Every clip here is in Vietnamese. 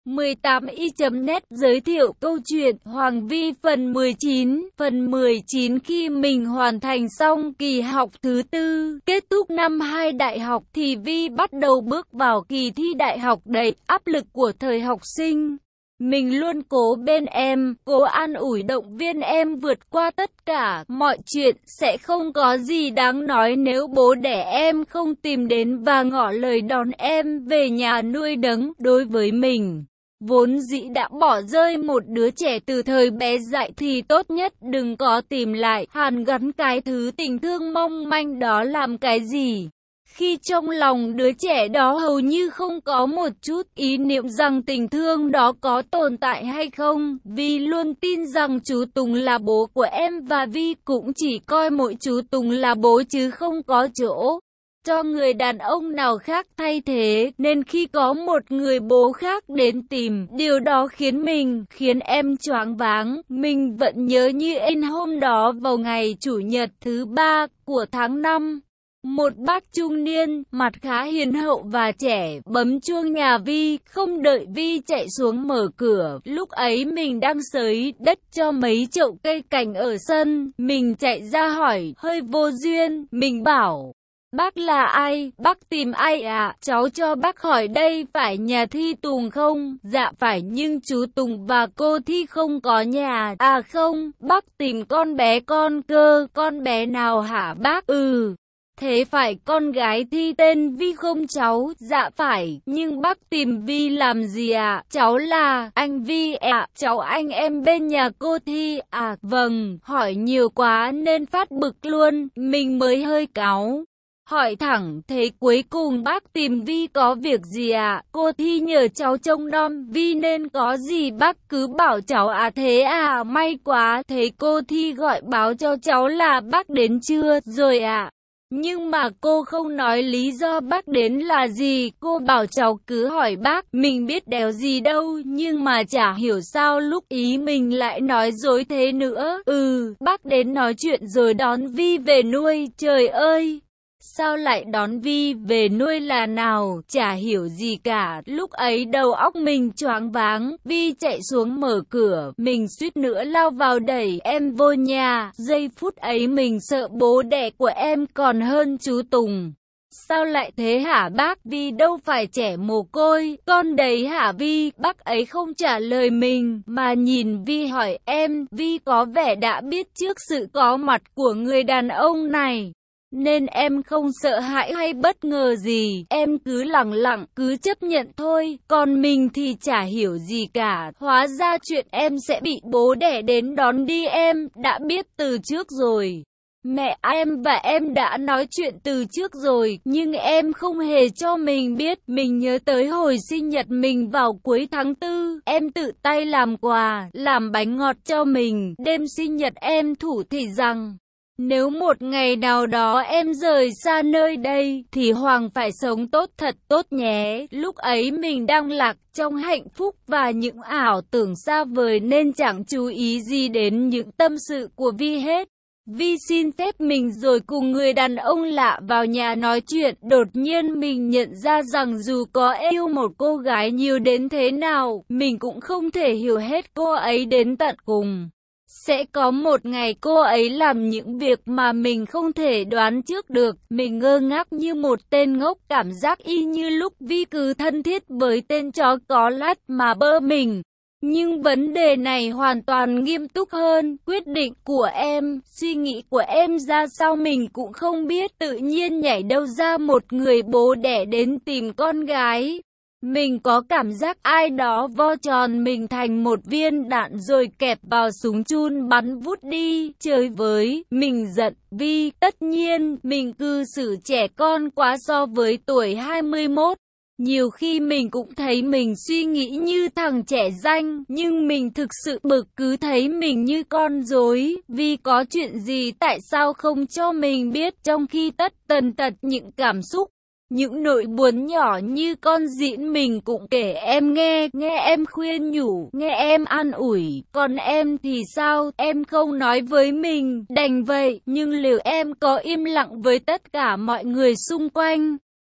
18i.net giới thiệu câu chuyện Hoàng Vi phần 19. Phần 19 khi mình hoàn thành xong kỳ học thứ tư, kết thúc năm 2 đại học thì Vi bắt đầu bước vào kỳ thi đại học đầy áp lực của thời học sinh. Mình luôn cố bên em, cố an ủi động viên em vượt qua tất cả mọi chuyện, sẽ không có gì đáng nói nếu bố đẻ em không tìm đến và ngỏ lời đón em về nhà nuôi nấng. Đối với mình, vốn dĩ đã bỏ rơi một đứa trẻ từ thời bé dại thì tốt nhất đừng có tìm lại, hàn gắn cái thứ tình thương mong manh đó làm cái gì. Khi trong lòng đứa trẻ đó hầu như không có một chút ý niệm rằng tình thương đó có tồn tại hay không, Vi luôn tin rằng chú Tùng là bố của em và Vi cũng chỉ coi mỗi chú Tùng là bố chứ không có chỗ cho người đàn ông nào khác thay thế, nên khi có một người bố khác đến tìm, điều đó khiến em choáng váng. Mình vẫn nhớ như in hôm đó vào ngày Chủ nhật thứ 3 của tháng 5. Một bác trung niên, mặt khá hiền hậu và trẻ, bấm chuông nhà Vi, không đợi Vi chạy xuống mở cửa. Lúc ấy mình đang xới đất cho mấy chậu cây cảnh ở sân, mình chạy ra hỏi, hơi vô duyên, mình bảo: "Bác là ai? Bác tìm ai ạ? Cháu cho bác hỏi đây phải nhà Thi Tùng không?" "Dạ phải, nhưng chú Tùng và cô Thi không có nhà." "À không, bác tìm con bé con cơ." "Con bé nào hả bác?" "Ừ. Thế phải con gái Thi tên Vi không cháu?" "Dạ phải, nhưng bác tìm Vi làm gì ạ?" "Cháu là anh Vi ạ." "Cháu anh em bên nhà cô Thi à?" "Vâng." Hỏi nhiều quá nên phát bực luôn, mình mới hơi cáu hỏi thẳng, "Thế cuối cùng bác tìm Vi có việc gì ạ?" "Cô Thi nhờ cháu trông nom Vi nên có gì bác cứ bảo cháu." "À thế à, may quá." "Thế cô Thi gọi báo cho cháu là bác đến chưa rồi ạ?" "Nhưng mà cô không nói lý do bác đến là gì, cô bảo cháu cứ hỏi bác." Mình biết đéo gì đâu, nhưng mà chả hiểu sao lúc ý mình lại nói dối thế nữa. Bác đến nói chuyện rồi đón Vi về nuôi." Trời ơi! Sao lại đón Vi về nuôi là nào? Chả hiểu gì cả. Lúc ấy đầu óc mình choáng váng. Vi chạy xuống mở cửa, mình suýt nữa lao vào đẩy em vô nhà. Giây phút ấy mình sợ bố đẻ của em còn hơn chú Tùng. "Sao lại thế hả bác? Vi đâu phải trẻ mồ côi, con đấy hả Vi?" Bác ấy không trả lời mình, mà nhìn Vi hỏi em. Vi có vẻ đã biết trước sự có mặt của người đàn ông này, nên em không sợ hãi hay bất ngờ gì, em cứ lẳng lặng, cứ chấp nhận thôi. Còn mình thì chả hiểu gì cả, hóa ra chuyện em sẽ bị bố đẻ đến đón đi em đã biết từ trước rồi. Mẹ em và em đã nói chuyện từ trước rồi, nhưng em không hề cho mình biết. Mình nhớ tới hồi sinh nhật mình vào cuối tháng 4, em tự tay làm quà, làm bánh ngọt cho mình. Đêm sinh nhật em thủ thỉ rằng nếu một ngày nào đó em rời xa nơi đây, thì Hoàng phải sống tốt thật tốt nhé. Lúc ấy mình đang lạc trong hạnh phúc và những ảo tưởng xa vời nên chẳng chú ý gì đến những tâm sự của Vi hết. Vi xin phép mình rồi cùng người đàn ông lạ vào nhà nói chuyện. Đột nhiên mình nhận ra rằng dù có yêu một cô gái nhiều đến thế nào, mình cũng không thể hiểu hết cô ấy đến tận cùng. Sẽ có một ngày cô ấy làm những việc mà mình không thể đoán trước được. Mình ngơ ngác như một tên ngốc, cảm giác y như lúc Vi cứ thân thiết với tên chó có lát mà bơ mình. Nhưng vấn đề này hoàn toàn nghiêm túc hơn. Quyết định của em, suy nghĩ của em ra sao mình cũng không biết. Tự nhiên nhảy đâu ra một người bố đẻ đến tìm con gái. Mình có cảm giác ai đó vo tròn mình thành một viên đạn rồi kẹp vào súng chun bắn vút đi. Chơi với, mình giận Vi. Tất nhiên, mình cư xử trẻ con quá so với tuổi 21. Nhiều khi mình cũng thấy mình suy nghĩ như thằng trẻ ranh, nhưng mình thực sự bực, cứ thấy mình như con rối. Vi có chuyện gì tại sao không cho mình biết, trong khi tất tần tật những cảm xúc, những nỗi buồn nhỏ như con giễn mình cũng kể em nghe em khuyên nhủ, nghe em an ủi. Còn em thì sao? Em không nói với mình, đành vậy. Nhưng liệu em có im lặng với tất cả mọi người xung quanh?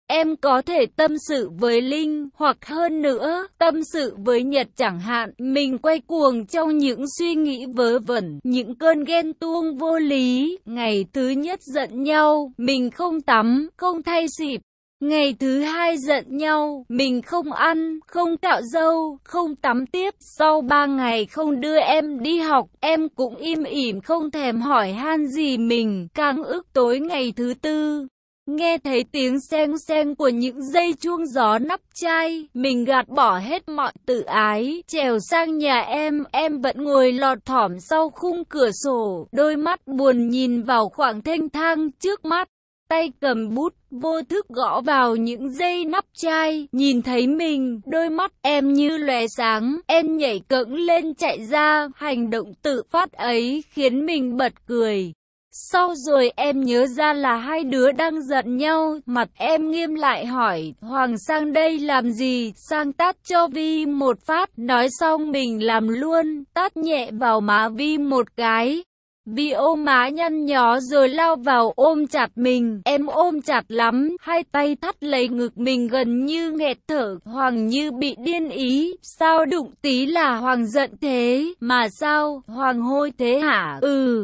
em có thể tâm sự với Linh, hoặc hơn nữa, tâm sự với Nhật chẳng hạn. Mình quay cuồng trong những suy nghĩ vớ vẩn, những cơn ghen tuông vô lý. Ngày thứ nhất giận nhau, mình không tắm, không thay xịp. Ngày thứ hai giận nhau, mình không ăn, không cạo râu, không tắm tiếp. Sau 3 ngày không đưa em đi học, em cũng im ỉm không thèm hỏi han gì mình. Càng ức tối ngày thứ tư, nghe thấy tiếng seng seng của những dây chuông gió nắp chai, mình gạt bỏ hết mọi tự ái, trèo sang nhà em vẫn ngồi lọt thỏm sau khung cửa sổ, đôi mắt buồn nhìn vào khoảng thênh thang trước mắt. Tay cầm bút, vô thức gõ vào những dây nắp chai, nhìn thấy mình, đôi mắt em như lóe sáng, em nhảy cẫng lên chạy ra, hành động tự phát ấy khiến mình bật cười. Sau rồi em nhớ ra là hai đứa đang giận nhau, mặt em nghiêm lại hỏi, Hoàng sang đây làm gì, sang tát cho Vi một phát, nói xong mình làm luôn, tát nhẹ vào má Vi một cái. Vi ôm má nhăn nhó rồi lao vào ôm chặt mình, em ôm chặt lắm, hai tay thắt lấy ngực mình gần như nghẹt thở. Hoàng như bị điên ý, sao đụng tí là Hoàng giận thế, mà sao, Hoàng hôi thế hả?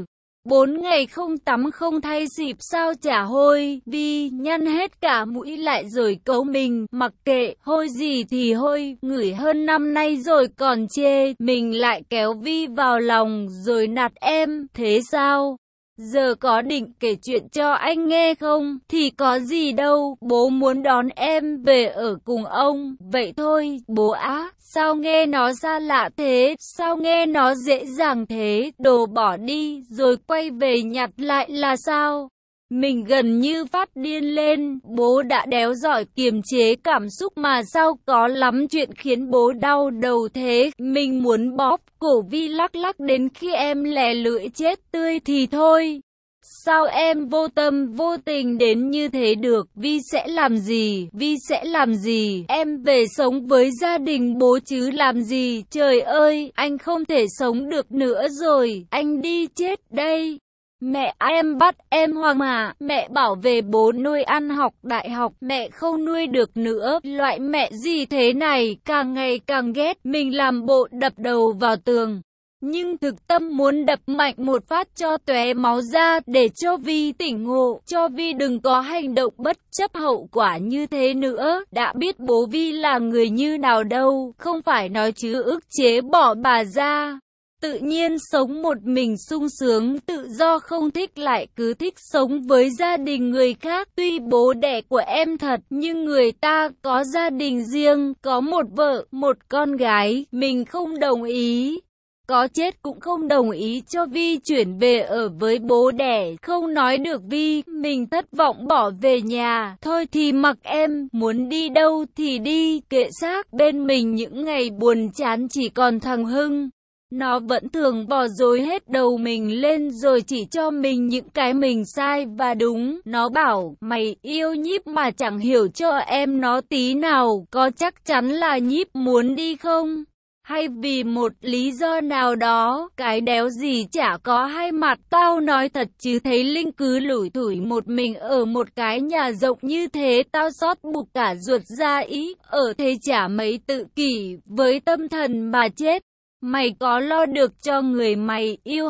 4 ngày không tắm không thay xịp sao chả hôi, Vi nhăn hết cả mũi lại rồi cấu mình, mặc kệ, hôi gì thì hôi, ngửi hơn năm nay rồi còn chê, mình lại kéo Vi vào lòng rồi nạt em, thế sao? Giờ có định kể chuyện cho anh nghe không? Thì có gì đâu, bố muốn đón em về ở cùng ông, vậy thôi, bố á. Sao nghe nó xa lạ thế, sao nghe nó dễ dàng thế, đồ bỏ đi, rồi quay về nhặt lại là sao? Mình gần như phát điên lên, bố đã đéo giỏi kiềm chế cảm xúc mà sao có lắm chuyện khiến bố đau đầu thế. Mình muốn bóp cổ Vi lắc lắc đến khi em lè lưỡi chết tươi thì thôi. Sao em vô tâm vô tình đến như thế được? Vi sẽ làm gì? Vi sẽ làm gì? Em về sống với gia đình bố chứ làm gì? Trời ơi, anh không thể sống được nữa rồi, anh đi chết đây. Mẹ em bắt em Hoàng mà, mẹ bảo về bố nuôi ăn học đại học, mẹ không nuôi được nữa, loại mẹ gì thế này, càng ngày càng ghét, mình làm bộ đập đầu vào tường. Nhưng thực tâm muốn đập mạnh một phát cho tóe máu ra để cho Vi tỉnh ngộ, cho Vi đừng có hành động bất chấp hậu quả như thế nữa. Đã biết bố Vi là người như nào đâu, không phải nói chứ ức chế bỏ bà ra. Tự nhiên sống một mình sung sướng, tự do không thích lại cứ thích sống với gia đình người khác. Tuy bố đẻ của em thật, nhưng người ta có gia đình riêng, có một vợ, một con gái, mình không đồng ý. Có chết cũng không đồng ý cho Vi chuyển về ở với bố đẻ, không nói được Vi, mình thất vọng bỏ về nhà, thôi thì mặc em, muốn đi đâu thì đi, kệ xác, bên mình những ngày buồn chán chỉ còn thằng Hưng. Nó vẫn thường bỏ dối hết đầu mình lên rồi chỉ cho mình những cái mình sai và đúng. Nó bảo, mày yêu Nhíp mà chẳng hiểu cho em nó tí nào, có chắc chắn là Nhíp muốn đi không? Hay vì một lý do nào đó, cái đéo gì chả có hai mặt. Tao nói thật chứ thấy Linh cứ lủi thủi một mình ở một cái nhà rộng như thế, tao xót bục cả ruột ra ý, ở thế chả mấy tự kỷ, với tâm thần mà chết. Mày có lo được cho người mày yêu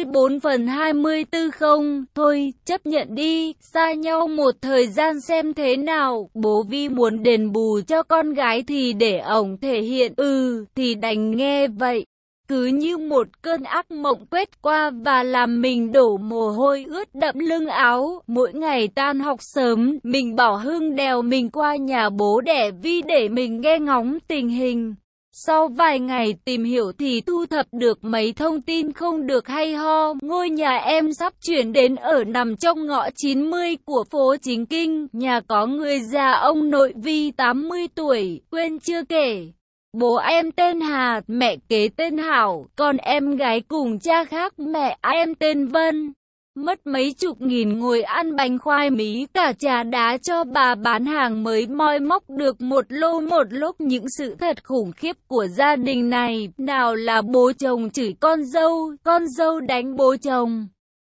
24/24 không? Thôi, chấp nhận đi, xa nhau một thời gian xem thế nào. Bố Vi muốn đền bù cho con gái thì để ổng thể hiện, thì đành nghe vậy. Cứ như một cơn ác mộng quét qua và làm mình đổ mồ hôi ướt đẫm lưng áo. Mỗi ngày tan học sớm, mình bảo Hưng đèo mình qua nhà bố đẻ Vi để mình nghe ngóng tình hình. Sau vài ngày tìm hiểu thì thu thập được mấy thông tin không được hay ho. Ngôi nhà em sắp chuyển đến ở nằm trong ngõ 90 của phố Chính Kinh. Nhà có người già ông nội Vi 80 tuổi, quên chưa kể. Bố em tên Hà, mẹ kế tên Hảo, còn em gái cùng cha khác mẹ em tên Vân. Mất mấy chục nghìn ngồi ăn bánh khoai mí cả trà đá cho bà bán hàng mới moi móc được một lốc những sự thật khủng khiếp của gia đình này. Nào là bố chồng chửi con dâu đánh bố chồng.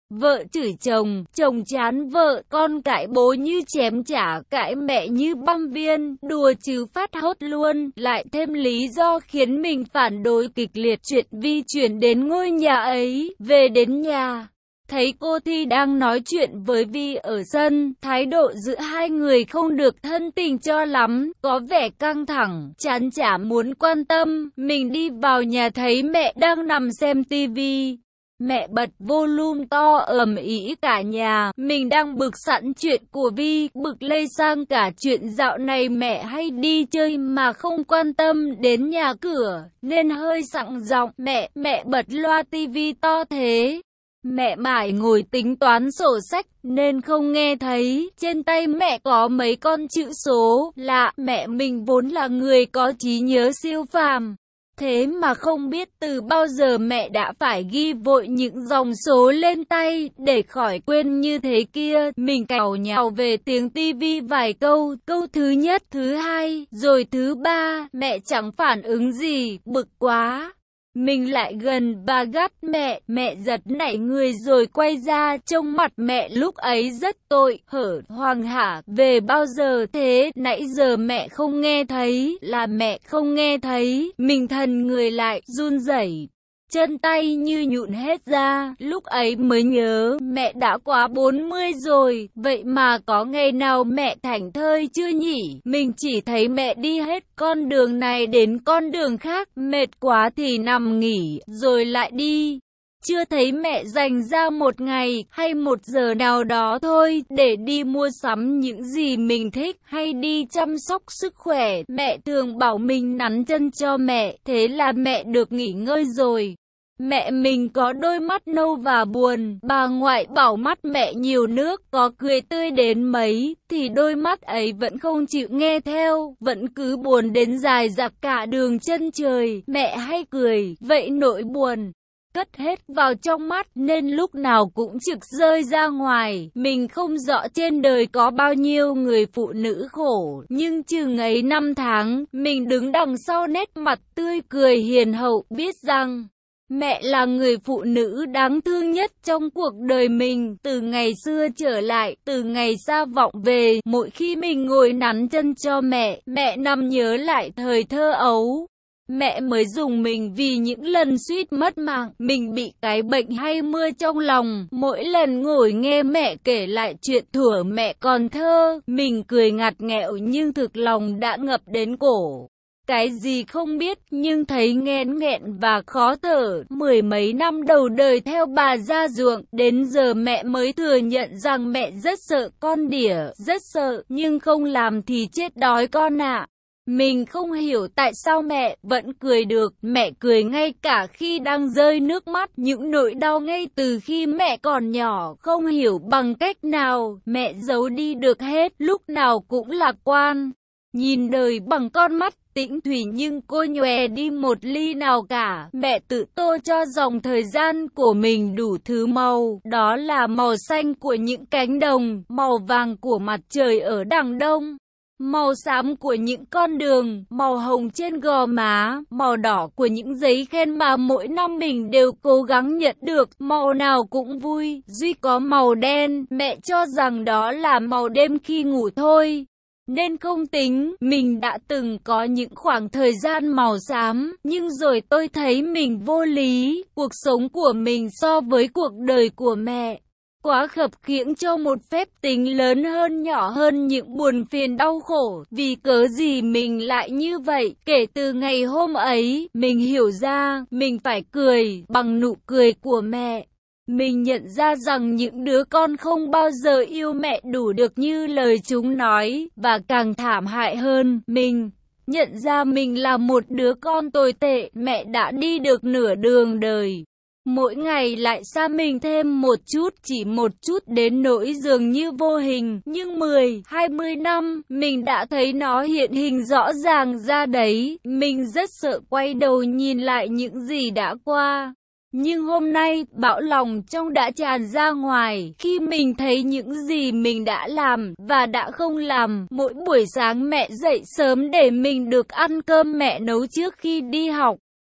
Vợ chửi chồng, chồng chán vợ, con cãi bố như chém chả, cãi mẹ như băm viên, đùa chứ phát hốt luôn, lại thêm lý do khiến mình phản đối kịch liệt chuyện Vi chuyển đến ngôi nhà ấy. Về đến nhà, thấy cô Thi đang nói chuyện với Vi ở sân, thái độ giữa hai người không được thân tình cho lắm, có vẻ căng thẳng, chán chả muốn quan tâm. Mình đi vào nhà thấy mẹ đang nằm xem tivi. Mẹ bật volume to ầm ĩ cả nhà, mình đang bực sẵn chuyện của Vi, bực lây sang cả chuyện dạo này mẹ hay đi chơi mà không quan tâm đến nhà cửa, nên hơi sẵn giọng, mẹ bật loa tivi to thế. Mẹ mải ngồi tính toán sổ sách nên không nghe thấy, trên tay mẹ có mấy con chữ số lạ, mẹ mình vốn là người có trí nhớ siêu phàm. Thế mà không biết từ bao giờ mẹ đã phải ghi vội những dòng số lên tay để khỏi quên như thế kia. Mình càu nhàu về tiếng tivi vài câu, câu thứ nhất, thứ hai, rồi thứ ba, mẹ chẳng phản ứng gì, bực quá. Mình lại gần và gắt mẹ giật nảy người rồi quay ra, trông mặt mẹ lúc ấy rất tội hở. Hoàng hả, về bao giờ thế, nãy giờ mẹ không nghe thấy, là mẹ không nghe thấy. Mình thần người lại, run rẩy, chân tay như nhũn hết ra, lúc ấy mới nhớ mẹ đã quá 40 rồi, vậy mà có ngày nào mẹ thảnh thơi chưa nhỉ? Mình chỉ thấy mẹ đi hết con đường này đến con đường khác, mệt quá thì nằm nghỉ, rồi lại đi. Chưa thấy mẹ dành ra một ngày hay một giờ nào đó thôi để đi mua sắm những gì mình thích hay đi chăm sóc sức khỏe. Mẹ thường bảo mình nắn chân cho mẹ, thế là mẹ được nghỉ ngơi rồi. Mẹ mình có đôi mắt nâu và buồn, bà ngoại bảo mắt mẹ nhiều nước, có cười tươi đến mấy, thì đôi mắt ấy vẫn không chịu nghe theo, vẫn cứ buồn đến dài dặc cả đường chân trời. Mẹ hay cười, vậy nỗi buồn cất hết vào trong mắt nên lúc nào cũng trực rơi ra ngoài. Mình không rõ trên đời có bao nhiêu người phụ nữ khổ, nhưng chừng ấy năm tháng, mình đứng đằng sau nét mặt tươi cười hiền hậu, biết rằng mẹ là người phụ nữ đáng thương nhất trong cuộc đời mình. Từ ngày xưa trở lại, từ ngày xa vọng về, mỗi khi mình ngồi nắn chân cho mẹ nằm nhớ lại thời thơ ấu. Mẹ mới dùng mình vì những lần suýt mất mạng, mình bị cái bệnh hay mưa trong lòng. Mỗi lần ngồi nghe mẹ kể lại chuyện thuở mẹ còn thơ, mình cười ngặt nghẹo nhưng thực lòng đã ngập đến cổ. Cái gì không biết nhưng thấy nghẹn và khó thở. Mười mấy năm đầu đời theo bà ra ruộng, đến giờ mẹ mới thừa nhận rằng mẹ rất sợ con đỉa, rất sợ, nhưng không làm thì chết đói con ạ. Mình không hiểu tại sao mẹ vẫn cười được, mẹ cười ngay cả khi đang rơi nước mắt, những nỗi đau ngay từ khi mẹ còn nhỏ, không hiểu bằng cách nào, mẹ giấu đi được hết, lúc nào cũng lạc quan. Nhìn đời bằng con mắt tĩnh thủy nhưng cô nhòe đi một ly nào cả. Mẹ tự tô cho dòng thời gian của mình đủ thứ màu, đó là màu xanh của những cánh đồng, màu vàng của mặt trời ở đằng đông, màu xám của những con đường, màu hồng trên gò má, màu đỏ của những giấy khen mà mỗi năm mình đều cố gắng nhận được, màu nào cũng vui, duy có màu đen, mẹ cho rằng đó là màu đêm khi ngủ thôi. Nên không tính, mình đã từng có những khoảng thời gian màu xám, nhưng rồi tôi thấy mình vô lý, cuộc sống của mình so với cuộc đời của mẹ quá khập khiễng cho một phép tính lớn hơn nhỏ hơn những buồn phiền đau khổ. Vì cớ gì mình lại như vậy? Kể từ ngày hôm ấy, mình hiểu ra, mình phải cười bằng nụ cười của mẹ. Mình nhận ra rằng những đứa con không bao giờ yêu mẹ đủ được như lời chúng nói, và càng thảm hại hơn, mình nhận ra mình là một đứa con tồi tệ. Mẹ đã đi được nửa đường đời, mỗi ngày lại xa mình thêm một chút, chỉ một chút đến nỗi dường như vô hình, nhưng 10, 20 năm, mình đã thấy nó hiện hình rõ ràng ra đấy. Mình rất sợ quay đầu nhìn lại những gì đã qua. Nhưng hôm nay, bão lòng trong đã tràn ra ngoài, khi mình thấy những gì mình đã làm, và đã không làm. Mỗi buổi sáng mẹ dậy sớm để mình được ăn cơm mẹ nấu trước khi đi học.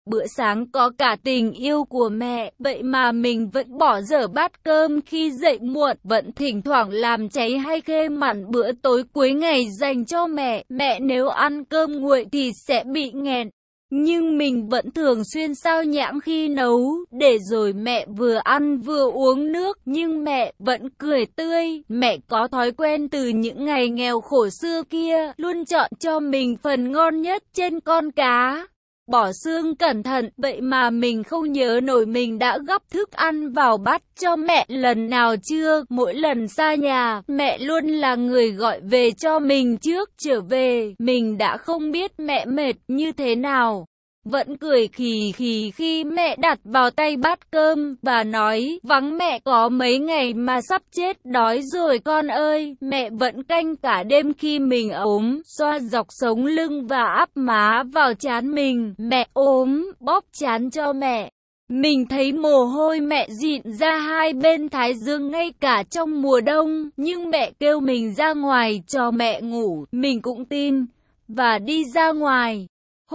Bữa sáng có cả tình yêu của mẹ, vậy mà mình vẫn bỏ dở bát cơm khi dậy muộn, vẫn thỉnh thoảng làm cháy hay khê mặn bữa tối cuối ngày dành cho mẹ. Mẹ nếu ăn cơm nguội thì sẽ bị nghẹn. Nhưng mình vẫn thường xuyên xao nhãng khi nấu, để rồi mẹ vừa ăn vừa uống nước, nhưng mẹ vẫn cười tươi. Mẹ có thói quen từ những ngày nghèo khổ xưa kia, luôn chọn cho mình phần ngon nhất trên con cá. Bỏ xương cẩn thận, vậy mà mình không nhớ nổi mình đã gắp thức ăn vào bát cho mẹ lần nào chưa. Mỗi lần xa nhà, mẹ luôn là người gọi về cho mình trước trở về. Mình đã không biết mẹ mệt như thế nào. Vẫn cười khì khì khi mẹ đặt vào tay bát cơm và nói, vắng mẹ có mấy ngày mà sắp chết đói rồi con ơi. Mẹ vẫn canh cả đêm khi mình ốm, xoa dọc sống lưng và áp má vào trán mình. Mẹ ốm, bóp trán cho mẹ. Mình thấy mồ hôi mẹ dịn ra hai bên thái dương ngay cả trong mùa đông, nhưng mẹ kêu mình ra ngoài cho mẹ ngủ, mình cũng tin, và đi ra ngoài.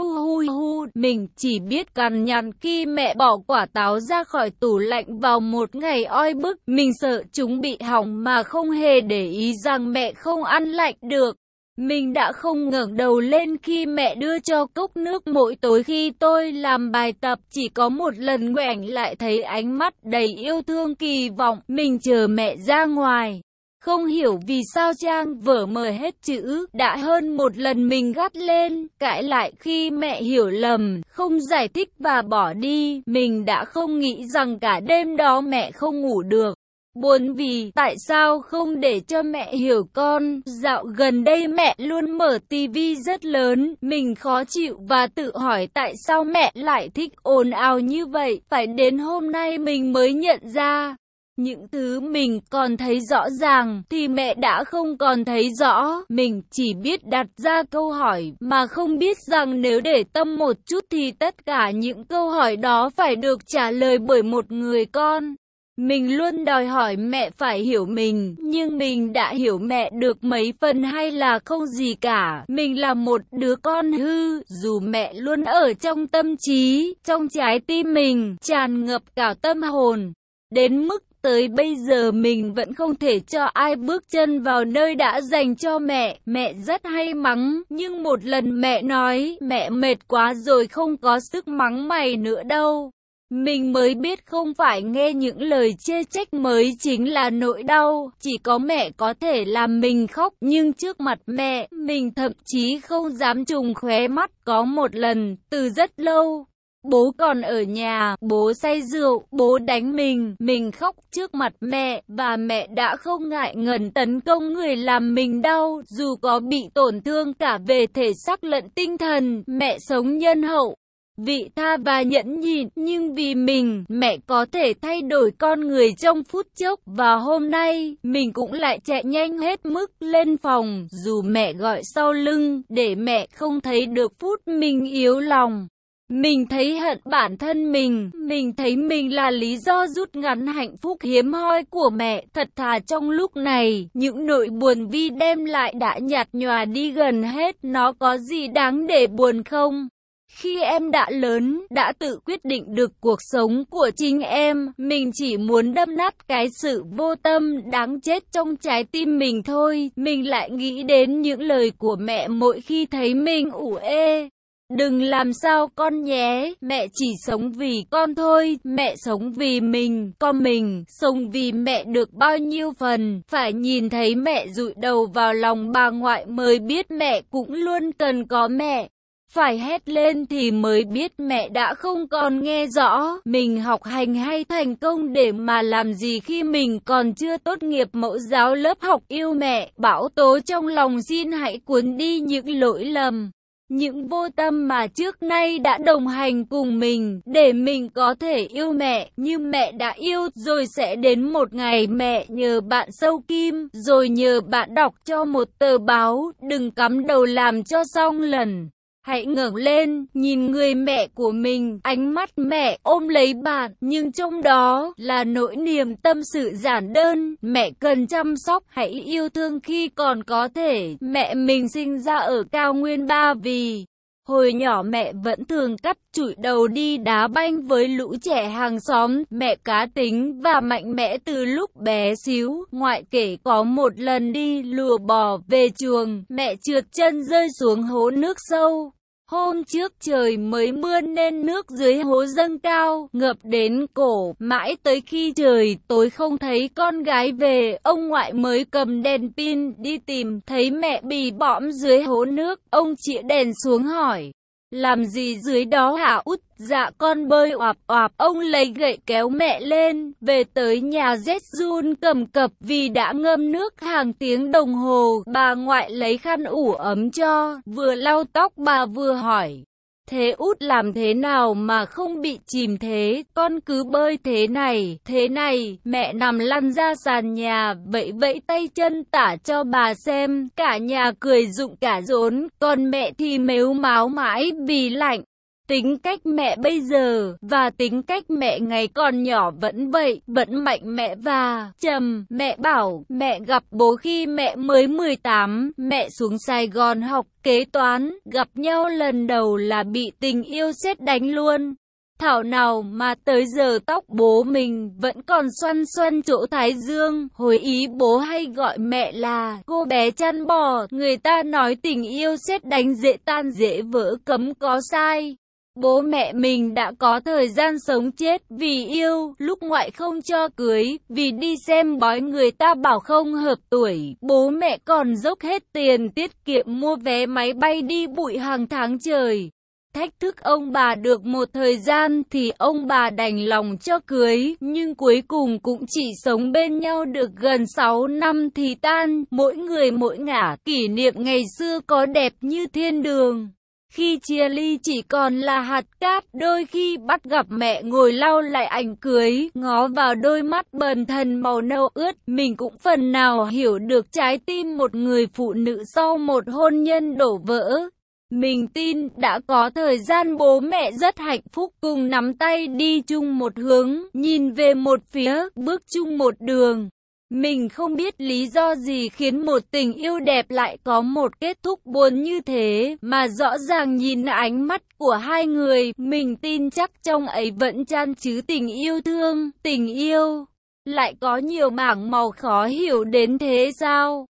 Mình chỉ biết cằn nhằn khi mẹ bỏ quả táo ra khỏi tủ lạnh vào một ngày oi bức. Mình sợ chúng bị hỏng mà không hề để ý rằng mẹ không ăn lạnh được. Mình đã không ngẩng đầu lên khi mẹ đưa cho cốc nước mỗi tối khi tôi làm bài tập. Chỉ có một lần ngoảnh lại thấy ánh mắt đầy yêu thương kỳ vọng. Mình chờ mẹ ra ngoài. Không hiểu vì sao trang vở mờ hết chữ, đã hơn một lần mình gắt lên, cãi lại khi mẹ hiểu lầm, không giải thích và bỏ đi. Mình đã không nghĩ rằng cả đêm đó mẹ không ngủ được. Buồn vì tại sao không để cho mẹ hiểu con. Dạo gần đây mẹ luôn mở tivi rất lớn, mình khó chịu và tự hỏi tại sao mẹ lại thích ồn ào như vậy. Phải đến hôm nay mình mới nhận ra. Những thứ mình còn thấy rõ ràng thì mẹ đã không còn thấy rõ. Mình chỉ biết đặt ra câu hỏi mà không biết rằng nếu để tâm một chút thì tất cả những câu hỏi đó phải được trả lời bởi một người con. Mình luôn đòi hỏi mẹ phải hiểu mình, nhưng mình đã hiểu mẹ được mấy phần hay là không gì cả. Mình là một đứa con hư, dù mẹ luôn ở trong tâm trí, trong trái tim mình, tràn ngập cả tâm hồn. Đến mức tới bây giờ mình vẫn không thể cho ai bước chân vào nơi đã dành cho mẹ. Mẹ rất hay mắng, nhưng một lần mẹ nói, mẹ mệt quá rồi không có sức mắng mày nữa đâu. Mình mới biết không phải nghe những lời chê trách mới chính là nỗi đau. Chỉ có mẹ có thể làm mình khóc, nhưng trước mặt mẹ, mình thậm chí không dám trùng khóe mắt. Có một lần, từ rất lâu, bố còn ở nhà, bố say rượu, bố đánh mình khóc trước mặt mẹ, và mẹ đã không ngại ngần tấn công người làm mình đau, dù có bị tổn thương cả về thể xác lẫn tinh thần. Mẹ sống nhân hậu, vị tha và nhẫn nhịn, nhưng vì mình, mẹ có thể thay đổi con người trong phút chốc. Và hôm nay, mình cũng lại chạy nhanh hết mức lên phòng, dù mẹ gọi sau lưng, để mẹ không thấy được phút mình yếu lòng. Mình thấy hận bản thân mình thấy mình là lý do rút ngắn hạnh phúc hiếm hoi của mẹ. Thật thà trong lúc này, những nỗi buồn Vi đem lại đã nhạt nhòa đi gần hết. Nó có gì đáng để buồn không? Khi em đã lớn, đã tự quyết định được cuộc sống của chính em, mình chỉ muốn đâm nát cái sự vô tâm đáng chết trong trái tim mình thôi. Mình lại nghĩ đến những lời của mẹ mỗi khi thấy mình ủ ê. Đừng làm sao con nhé, mẹ chỉ sống vì con thôi, mẹ sống vì mình, con mình, sống vì mẹ được bao nhiêu phần, phải nhìn thấy mẹ dụi đầu vào lòng bà ngoại mới biết mẹ cũng luôn cần có mẹ. Phải hét lên thì mới biết mẹ đã không còn nghe rõ. Mình học hành hay thành công để mà làm gì khi mình còn chưa tốt nghiệp mẫu giáo lớp học. Yêu mẹ, bão tố trong lòng xin hãy cuốn đi những lỗi lầm, những vô tâm mà trước nay đã đồng hành cùng mình, để mình có thể yêu mẹ như mẹ đã yêu. Rồi sẽ đến một ngày mẹ nhờ bạn sâu kim, rồi nhờ bạn đọc cho một tờ báo. Đừng cắm đầu làm cho xong lần. Hãy ngẩng lên, nhìn người mẹ của mình, ánh mắt mẹ ôm lấy bạn, nhưng trong đó là nỗi niềm tâm sự giản đơn. Mẹ cần chăm sóc, hãy yêu thương khi còn có thể. Mẹ mình sinh ra ở cao nguyên Ba Vì. Hồi nhỏ mẹ vẫn thường cắt chụi đầu đi đá banh với lũ trẻ hàng xóm. Mẹ cá tính và mạnh mẽ từ lúc bé xíu. Ngoại kể có một lần đi lùa bò về chuồng, mẹ trượt chân rơi xuống hố nước sâu. Hôm trước trời mới mưa nên nước dưới hố dâng cao, ngập đến cổ, mãi tới khi trời tối không thấy con gái về, ông ngoại mới cầm đèn pin đi tìm, thấy mẹ bị bõm dưới hố nước, ông chĩa đèn xuống hỏi. Làm gì dưới đó hả út? Dạ con bơi oạp oạp. Ông lấy gậy kéo mẹ lên, về tới nhà rét run cầm cập vì đã ngâm nước hàng tiếng đồng hồ. Bà ngoại lấy khăn ủ ấm cho, vừa lau tóc bà vừa hỏi. Thế út làm thế nào mà không bị chìm thế? Con cứ bơi thế này. Mẹ nằm lăn ra sàn nhà, vẫy vẫy tay chân tả cho bà xem. Cả nhà cười rụng cả rốn, còn mẹ thì mếu máo mãi vì lạnh. Tính cách mẹ bây giờ và tính cách mẹ ngày còn nhỏ vẫn vậy, vẫn mạnh mẽ và trầm. Mẹ bảo mẹ gặp bố khi mẹ mới 18, mẹ xuống Sài Gòn học kế toán, gặp nhau lần đầu là bị tình yêu sét đánh luôn. Thảo nào mà tới giờ tóc bố mình vẫn còn xoăn xoăn chỗ thái dương. Hồi ý bố hay gọi mẹ là cô bé chăn bò. Người ta nói tình yêu sét đánh dễ tan dễ vỡ cấm có sai. Bố mẹ mình đã có thời gian sống chết vì yêu, lúc ngoại không cho cưới, vì đi xem bói người ta bảo không hợp tuổi. Bố mẹ còn dốc hết tiền tiết kiệm mua vé máy bay đi bụi hàng tháng trời. Thách thức ông bà được một thời gian thì ông bà đành lòng cho cưới, nhưng cuối cùng cũng chỉ sống bên nhau được gần 6 năm thì tan, mỗi người mỗi ngả, kỷ niệm ngày xưa có đẹp như thiên đường. Khi chia ly chỉ còn là hạt cát, đôi khi bắt gặp mẹ ngồi lau lại ảnh cưới, ngó vào đôi mắt bần thần màu nâu ướt, mình cũng phần nào hiểu được trái tim một người phụ nữ sau một hôn nhân đổ vỡ. Mình tin đã có thời gian bố mẹ rất hạnh phúc cùng nắm tay đi chung một hướng, nhìn về một phía, bước chung một đường. Mình không biết lý do gì khiến một tình yêu đẹp lại có một kết thúc buồn như thế, mà rõ ràng nhìn ánh mắt của hai người, mình tin chắc trong ấy vẫn chan chứa tình yêu thương, tình yêu. Lại có nhiều mảng màu khó hiểu đến thế sao?